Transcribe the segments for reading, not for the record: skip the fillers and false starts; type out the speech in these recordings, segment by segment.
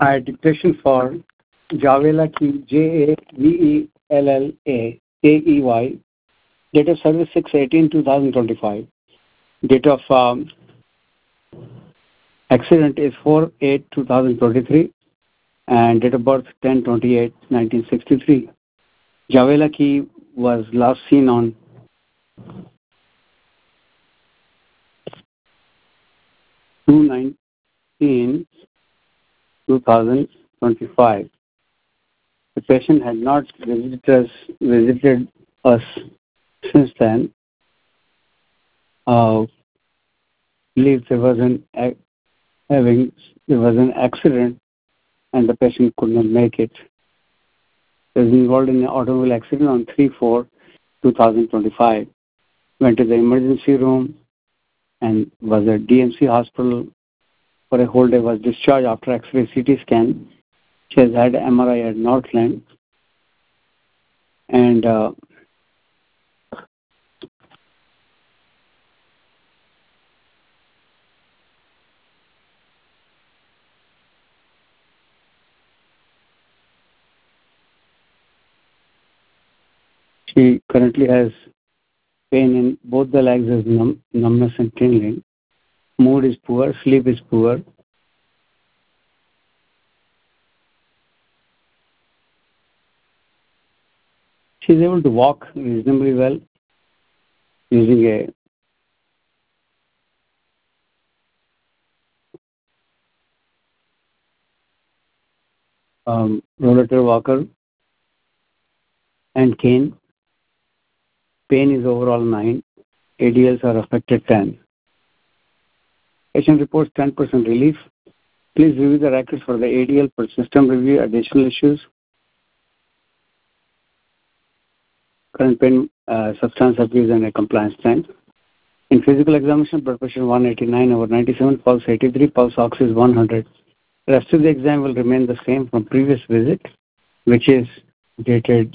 I dictation for Javella Key, Javellakey. Date of service 6/18/2025. Date of accident is 4/8/2023, and date of birth 10/28/1963. Javella Key was last seen on 2/19/2025. The patient had not visited us since then. Believe there was an accident and the patient could not make it. He was involved in an automobile accident on 3/4/2025. Went to the emergency room and was at DMC hospital for a whole day. Was discharged after X-ray CT scan. She has had MRI at Northland, and she currently has pain in both the legs, as numbness and tingling. Mood is poor, sleep is poor. She is able to walk reasonably well using a rollator walker and cane. Pain is overall 9. ADLs are affected 10. Patient reports 10% relief. Please review the records for the ADL for system review, additional issues. Current pain, substance abuse, and a compliance plan. In physical examination, blood pressure 189/97, pulse 83, pulse ox is 100. The rest of the exam will remain the same from previous visit, which is dated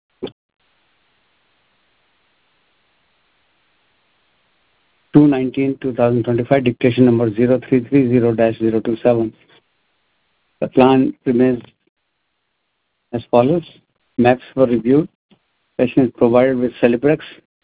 2/19/2025, dictation number 0330-027. The plan remains as follows. Maps were reviewed. Patient is provided with Celebrex,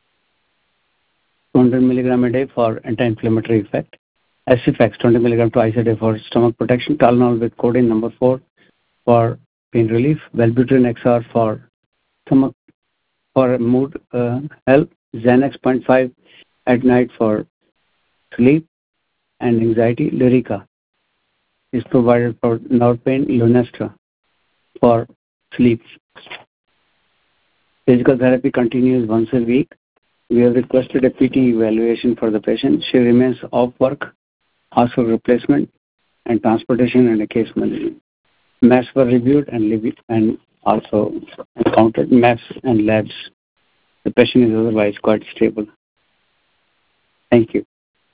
200 mg a day for anti-inflammatory effect. Acifex, 20 mg twice a day for stomach protection. Tylenol with codeine number 4 for pain relief. Wellbutrin XR for stomach for mood help. Xanax 0.5 at night for sleep and anxiety. Lyrica is provided for nerve pain. Lunesta for sleep. Physical therapy continues once a week. We have requested a PT evaluation for the patient. She remains off work, asked for replacement and transportation and a case management. Maps were reviewed and also encountered maps and labs. The patient is otherwise quite stable. Thank you.